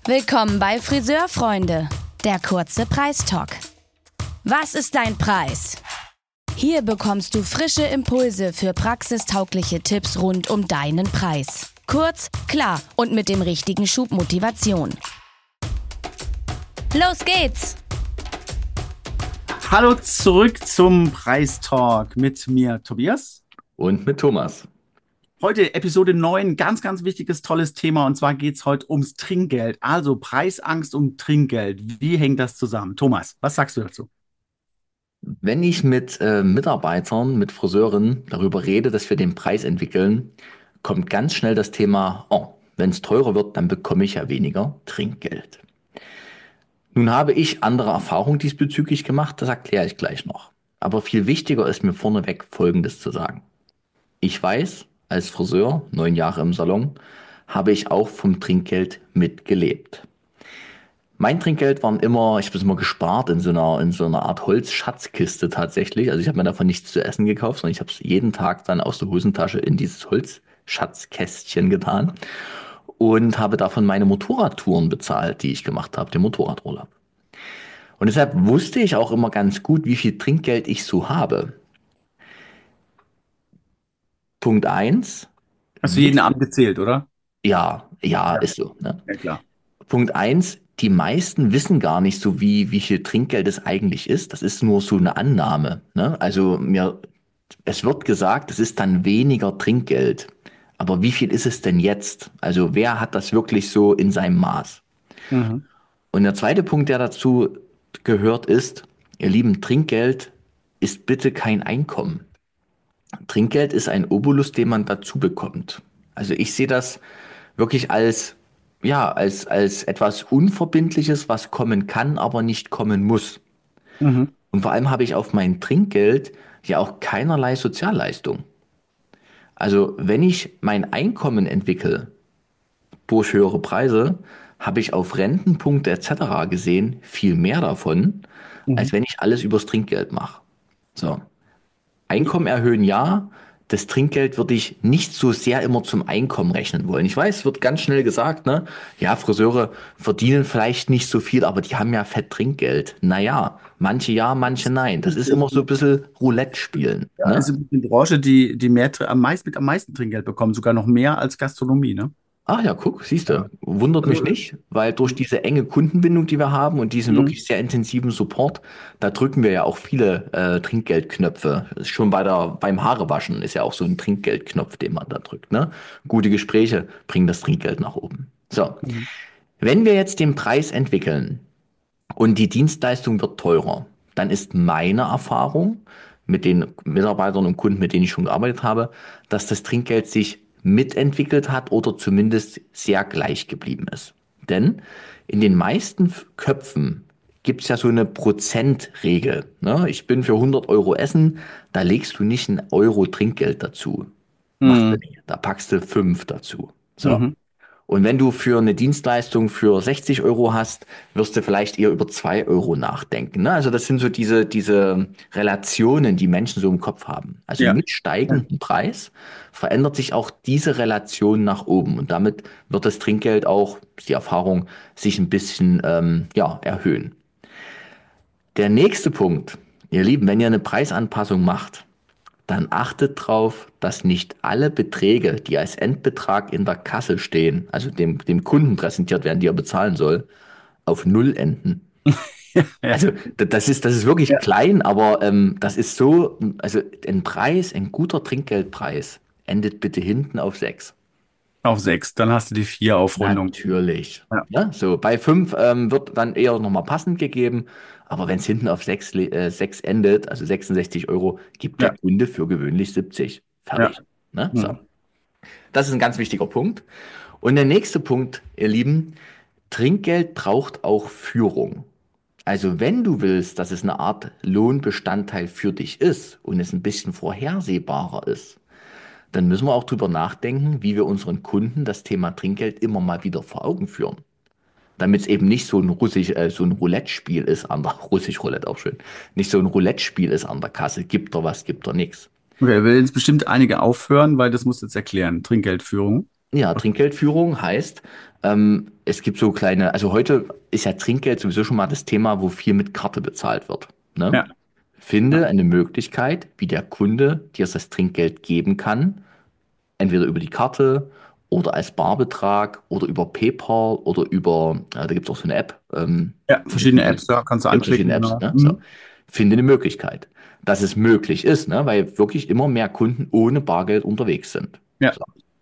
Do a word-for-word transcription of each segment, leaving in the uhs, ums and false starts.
Willkommen bei Friseurfreunde, der kurze Preistalk. Was ist dein Preis? Hier bekommst du frische Impulse für praxistaugliche Tipps rund um deinen Preis. Kurz, klar und mit dem richtigen Schub Motivation. Los geht's! Hallo zurück zum Preistalk mit mir, Tobias. Und mit Thomas. Heute Episode neun, ganz, ganz wichtiges, tolles Thema. Und zwar geht es heute ums Trinkgeld. Also Preisangst und Trinkgeld. Wie hängt das zusammen? Thomas, was sagst du dazu? Wenn ich mit äh, Mitarbeitern, mit Friseuren darüber rede, dass wir den Preis entwickeln, kommt ganz schnell das Thema, oh, wenn es teurer wird, dann bekomme ich ja weniger Trinkgeld. Nun habe ich andere Erfahrungen diesbezüglich gemacht, das erkläre ich gleich noch. Aber viel wichtiger ist mir vorneweg Folgendes zu sagen. Ich weiß, als Friseur, neun Jahre im Salon, habe ich auch vom Trinkgeld mitgelebt. Mein Trinkgeld waren immer, ich habe es immer gespart in so einer, in so einer Art Holzschatzkiste tatsächlich. Also ich habe mir davon nichts zu essen gekauft, sondern ich habe es jeden Tag dann aus der Hosentasche in dieses Holzschatzkästchen getan und habe davon meine Motorradtouren bezahlt, die ich gemacht habe, den Motorradurlaub. Und deshalb wusste ich auch immer ganz gut, wie viel Trinkgeld ich so habe. Punkt eins. Hast du jeden Abend gezählt, oder? Ja, ja, Ja, ist so, ne? ja klar. Punkt eins, die meisten wissen gar nicht so, wie, wie viel Trinkgeld es eigentlich ist. Das ist nur so eine Annahme, ne? Also mir, es wird gesagt, es ist dann weniger Trinkgeld. Aber wie viel ist es denn jetzt? Also wer hat das wirklich so in seinem Maß? Mhm. Und der zweite Punkt, der dazu gehört, ist, ihr Lieben, Trinkgeld ist bitte kein Einkommen. Trinkgeld ist ein Obolus, den man dazu bekommt. Also ich sehe das wirklich als, ja, als, als etwas Unverbindliches, was kommen kann, aber nicht kommen muss. Mhm. Und vor allem habe ich auf mein Trinkgeld ja auch keinerlei Sozialleistung. Also wenn ich mein Einkommen entwickle durch höhere Preise, habe ich auf Rentenpunkte et cetera gesehen viel mehr davon, Mhm. als wenn ich alles übers Trinkgeld mache. So. Einkommen erhöhen, ja. Das Trinkgeld würde ich nicht so sehr immer zum Einkommen rechnen wollen. Ich weiß, es wird ganz schnell gesagt, ne? Ja, Friseure verdienen vielleicht nicht so viel, aber die haben ja fett Trinkgeld. Naja, manche ja, manche nein. Das ist immer so ein bisschen Roulette spielen, Ja, ist ne? eine Branche, die, die mehr, Tr- am meisten, mit am meisten Trinkgeld bekommt, sogar noch mehr als Gastronomie, ne? Ach ja, guck, siehst Ja. du. Wundert mich Also, nicht, weil durch diese enge Kundenbindung, die wir haben und diesen mhm. wirklich sehr intensiven Support, da drücken wir ja auch viele äh, Trinkgeldknöpfe. Schon bei der, beim Haarewaschen ist ja auch so ein Trinkgeldknopf, den man da drückt, ne? Gute Gespräche bringen das Trinkgeld nach oben. So. Mhm. Wenn wir jetzt den Preis entwickeln und die Dienstleistung wird teurer, dann ist meine Erfahrung mit den Mitarbeitern und Kunden, mit denen ich schon gearbeitet habe, dass das Trinkgeld sich mitentwickelt hat oder zumindest sehr gleich geblieben ist. Denn in den meisten Köpfen gibt es ja so eine Prozentregel. Ne? Ich bin für hundert Euro essen, da legst du nicht einen Euro Trinkgeld dazu. Machst du Mhm. nicht. Da packst du fünf dazu. So. Mhm. Und wenn du für eine Dienstleistung für sechzig Euro hast, wirst du vielleicht eher über zwei Euro nachdenken. Ne? Also das sind so diese, diese Relationen, die Menschen so im Kopf haben. Also Ja. mit Ja. steigendem Preis verändert sich auch diese Relation nach oben. Und damit wird das Trinkgeld auch, ist die Erfahrung, sich ein bisschen ähm, ja, erhöhen. Der nächste Punkt, ihr Lieben, wenn ihr eine Preisanpassung macht, dann achtet darauf, dass nicht alle Beträge, die als Endbetrag in der Kasse stehen, also dem, dem Kunden präsentiert werden, die er bezahlen soll, auf Null enden. Ja. Also d- das ist, das ist wirklich Ja. klein, aber ähm, das ist so, also ein Preis, ein guter Trinkgeldpreis endet bitte hinten auf sechs. Auf sechs, dann hast du die vier Aufrundung. Natürlich. Ja. Ja, so bei fünf ähm, wird dann eher nochmal passend gegeben, aber wenn es hinten auf sechs le- äh, sechs endet, also sechsundsechzig Euro, gibt der Ja. Kunde für gewöhnlich siebzig. Ja. Fertig. Ne? So. Mhm. Das ist ein ganz wichtiger Punkt. Und der nächste Punkt, ihr Lieben, Trinkgeld braucht auch Führung. Also wenn du willst, dass es eine Art Lohnbestandteil für dich ist und es ein bisschen vorhersehbarer ist, dann müssen wir auch drüber nachdenken, wie wir unseren Kunden das Thema Trinkgeld immer mal wieder vor Augen führen. Damit es eben nicht so ein russisch, äh, so ein Roulette-Spiel ist an der, russisch Roulette auch schön, nicht so ein Roulette-Spiel ist an der Kasse. Gibt er was, gibt er nichts. Okay, will jetzt bestimmt einige aufhören, weil das musst du jetzt erklären. Trinkgeldführung. Ja, Trinkgeldführung heißt, ähm, es gibt so kleine, also heute ist ja Trinkgeld sowieso schon mal das Thema, wo viel mit Karte bezahlt wird. Ne? Ja, ja. Finde eine Möglichkeit, wie der Kunde dir das Trinkgeld geben kann, entweder über die Karte oder als Barbetrag oder über PayPal oder über, äh, da gibt es auch so eine App, ähm, Ja, verschiedene Apps, ja, kannst du gibt anklicken, verschiedene Apps, genau. ne? So. Mhm. Finde eine Möglichkeit, dass es möglich ist, ne? Weil wirklich immer mehr Kunden ohne Bargeld unterwegs sind. Ja, So.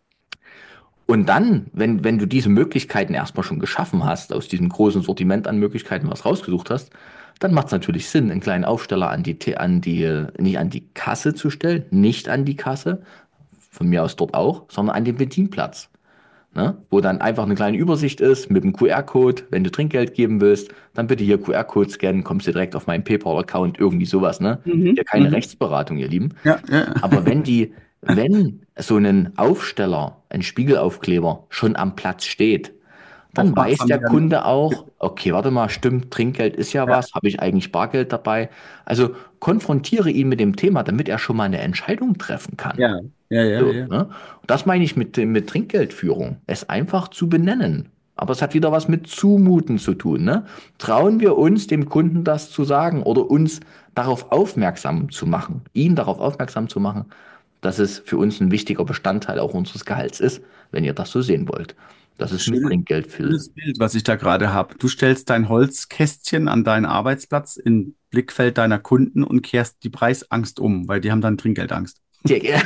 Und dann, wenn, wenn du diese Möglichkeiten erstmal schon geschaffen hast, aus diesem großen Sortiment an Möglichkeiten was rausgesucht hast, dann macht es natürlich Sinn, einen kleinen Aufsteller an die, T- an die, äh, nicht an die Kasse zu stellen, nicht an die Kasse, von mir aus dort auch, sondern an den Bedienplatz. Ne? Wo dann einfach eine kleine Übersicht ist mit dem Q R-Code. Wenn du Trinkgeld geben willst, dann bitte hier Q R-Code scannen, kommst du direkt auf meinen PayPal-Account, irgendwie sowas. Ne? mhm. Hier keine Mhm. Rechtsberatung, ihr Lieben. Ja, ja. Aber wenn die, wenn so ein Aufsteller, ein Spiegelaufkleber schon am Platz steht, dann weiß Aufmerksam der werden. Kunde auch, okay, warte mal, stimmt, Trinkgeld ist ja Ja, was, habe ich eigentlich Bargeld dabei? Also konfrontiere ihn mit dem Thema, damit er schon mal eine Entscheidung treffen kann. ja, ja, ja, So, ja. ne? Und das meine ich mit, mit Trinkgeldführung. Es einfach zu benennen. Aber es hat wieder was mit Zumuten zu tun, ne? Trauen wir uns, dem Kunden das zu sagen oder uns darauf aufmerksam zu machen, ihn darauf aufmerksam zu machen, dass es für uns ein wichtiger Bestandteil auch unseres Gehalts ist, wenn ihr das so sehen wollt. Das ist mit Schönes, Trinkgeld viel. schönes Bild, was ich da gerade habe. Du stellst dein Holzkästchen an deinen Arbeitsplatz in Blickfeld deiner Kunden und kehrst die Preisangst um, weil die haben dann Trinkgeldangst. Sehr,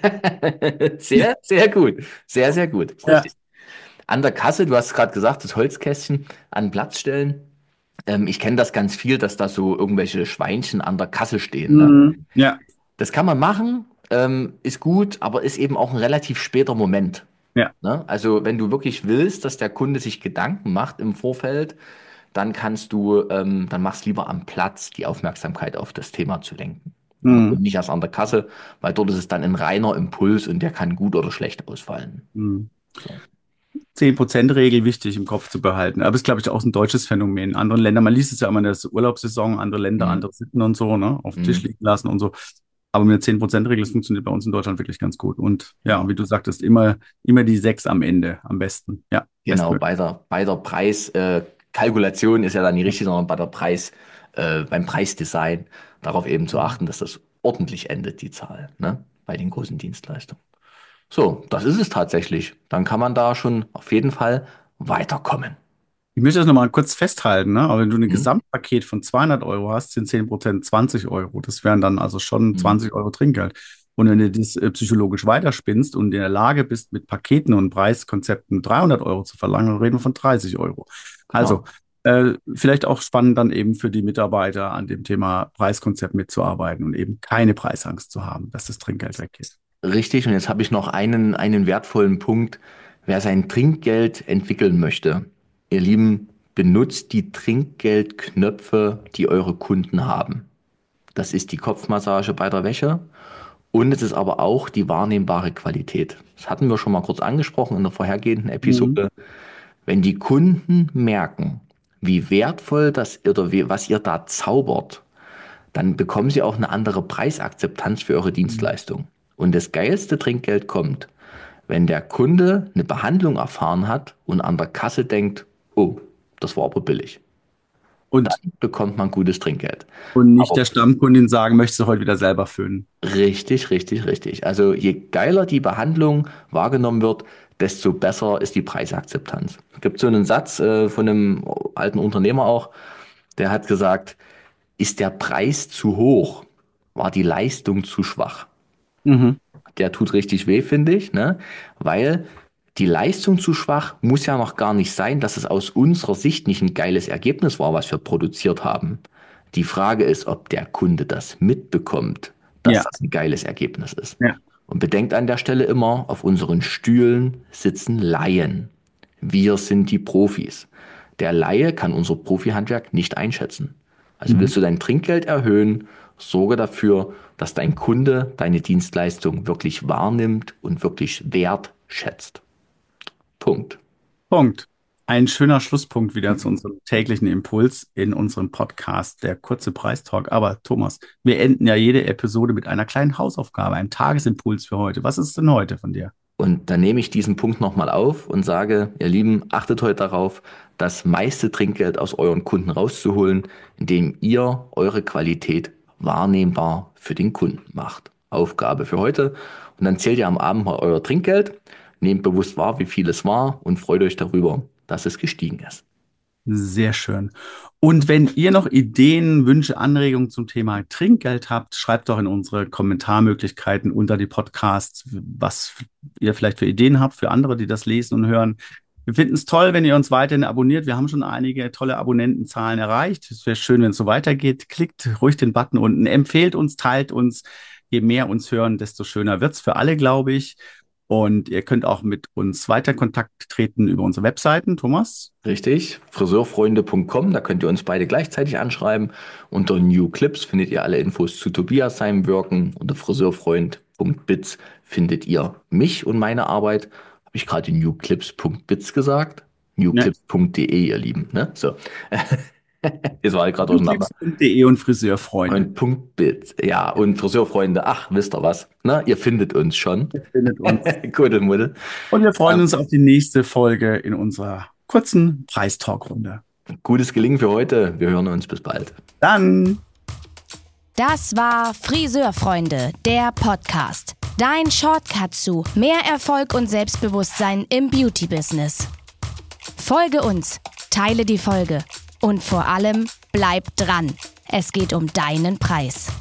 sehr, sehr gut. Sehr, sehr gut. Ja. Richtig. An der Kasse, du hast gerade gesagt, das Holzkästchen an den Platz stellen. Ähm, ich kenne das ganz viel, dass da so irgendwelche Schweinchen an der Kasse stehen. Ne? Mhm. Ja, Das kann man machen, ähm, ist gut, aber ist eben auch ein relativ später Moment. ja. Ne? Also wenn du wirklich willst, dass der Kunde sich Gedanken macht im Vorfeld, dann kannst du, ähm, dann machst lieber am Platz die Aufmerksamkeit auf das Thema zu lenken. Ne? Und Mhm. nicht erst an der Kasse, weil dort ist es dann ein reiner Impuls und der kann gut oder schlecht ausfallen. Mhm. So. Zehn-Prozent-Regel wichtig im Kopf zu behalten. Aber es ist, glaube ich, auch ein deutsches Phänomen. In anderen Ländern, man liest es ja immer in der Urlaubssaison, andere Länder, Mhm. andere Sitten und so, ne, auf den Tisch Mhm. liegen lassen und so. Aber mit der zehn-Prozent-Regel, das funktioniert bei uns in Deutschland wirklich ganz gut. Und ja, Genau. wie du sagtest, immer, immer die sechs am Ende am besten. Ja, Genau, bestmöglich. bei der, bei der Preiskalkulation äh, Kalkulation ist ja dann nicht richtig, sondern bei der Preis, äh, beim Preisdesign darauf eben zu achten, dass das ordentlich endet, die Zahl, ne? Bei den großen Dienstleistungen. So, das ist es tatsächlich. Dann kann man da schon auf jeden Fall weiterkommen. Ich möchte das nochmal kurz festhalten, ne? Aber wenn du ein Mhm. Gesamtpaket von zweihundert Euro hast, sind zehn Prozent zwanzig Euro. Das wären dann also schon Mhm. zwanzig Euro Trinkgeld. Und wenn du das äh, psychologisch weiterspinnst und in der Lage bist, mit Paketen und Preiskonzepten dreihundert Euro zu verlangen, dann reden wir von dreißig Euro. Also, Genau. äh, vielleicht auch spannend dann eben für die Mitarbeiter an dem Thema Preiskonzept mitzuarbeiten und eben keine Preisangst zu haben, dass das Trinkgeld weggeht. Richtig, und jetzt habe ich noch einen, einen wertvollen Punkt. Wer sein Trinkgeld entwickeln möchte, ihr Lieben, benutzt die Trinkgeldknöpfe, die eure Kunden haben. Das ist die Kopfmassage bei der Wäsche und es ist aber auch die wahrnehmbare Qualität. Das hatten wir schon mal kurz angesprochen in der vorhergehenden Mhm. Episode. Wenn die Kunden merken, wie wertvoll das oder wie, was ihr da zaubert, dann bekommen sie auch eine andere Preisakzeptanz für eure Mhm. Dienstleistung. Und das geilste Trinkgeld kommt, wenn der Kunde eine Behandlung erfahren hat und an der Kasse denkt, oh, das war aber billig. Dann Und, bekommt man gutes Trinkgeld. und nicht Aber der Stammkundin sagen, möchtest du heute wieder selber füllen? richtig, richtig, richtig. Also je geiler die Behandlung wahrgenommen wird, desto besser ist die Preisakzeptanz. Es gibt so einen Satz äh, von einem alten Unternehmer auch, der hat gesagt, ist der Preis zu hoch, war die Leistung zu schwach. Mhm. Der tut richtig weh, finde ich, ne? Weil die Leistung zu schwach muss ja noch gar nicht sein, dass es aus unserer Sicht nicht ein geiles Ergebnis war, was wir produziert haben. Die Frage ist, ob der Kunde das mitbekommt, dass Ja, das ein geiles Ergebnis ist. ja. Und bedenkt an der Stelle immer, auf unseren Stühlen sitzen Laien. Wir sind die Profis. Der Laie kann unser Profihandwerk nicht einschätzen. Also Mhm. willst du dein Trinkgeld erhöhen, sorge dafür, dass dein Kunde deine Dienstleistung wirklich wahrnimmt und wirklich wertschätzt. Punkt. Punkt. Ein schöner Schlusspunkt wieder zu unserem täglichen Impuls in unserem Podcast, der kurze Preistalk. Aber Thomas, wir enden ja jede Episode mit einer kleinen Hausaufgabe, einem Tagesimpuls für heute. Was ist denn heute von dir? Und dann nehme ich diesen Punkt nochmal auf und sage, ihr Lieben, achtet heute darauf, das meiste Trinkgeld aus euren Kunden rauszuholen, indem ihr eure Qualität wahrnehmbar für den Kunden macht. Aufgabe für heute. Und dann zählt ihr am Abend mal euer Trinkgeld, nehmt bewusst wahr, wie viel es war und freut euch darüber, dass es gestiegen ist. Sehr schön. Und wenn ihr noch Ideen, Wünsche, Anregungen zum Thema Trinkgeld habt, schreibt doch in unsere Kommentarmöglichkeiten unter die Podcasts, was ihr vielleicht für Ideen habt für andere, die das lesen und hören. Wir finden es toll, wenn ihr uns weiterhin abonniert. Wir haben schon einige tolle Abonnentenzahlen erreicht. Es wäre schön, wenn es so weitergeht. Klickt ruhig den Button unten, empfehlt uns, teilt uns. Je mehr uns hören, desto schöner wird's für alle, glaube ich. Und ihr könnt auch mit uns weiter in Kontakt treten über unsere Webseiten. Thomas? Richtig, friseurfreunde punkt com, da könnt ihr uns beide gleichzeitig anschreiben. Unter New Clips findet ihr alle Infos zu Tobias, seinem Wirken. Unter friseurfreund punkt biz findet ihr mich und meine Arbeit. Habe ich gerade newclips punkt biz gesagt? newclips punkt de, ihr Lieben. Ne? So. Jetzt war ich gerade auseinander. newclips punkt de und Friseurfreunde. Und Punkt Biz. Ja, und Friseurfreunde, ach, wisst ihr was? Ne? Ihr findet uns schon. Ihr findet uns. Kuddelmuddel. Und wir freuen Ähm, uns auf die nächste Folge in unserer kurzen Preistalkrunde. Gutes Gelingen für heute. Wir hören uns. Bis bald. Dann. Das war Friseurfreunde, der Podcast. Dein Shortcut zu mehr Erfolg und Selbstbewusstsein im Beauty-Business. Folge uns, teile die Folge und vor allem bleib dran. Es geht um deinen Preis.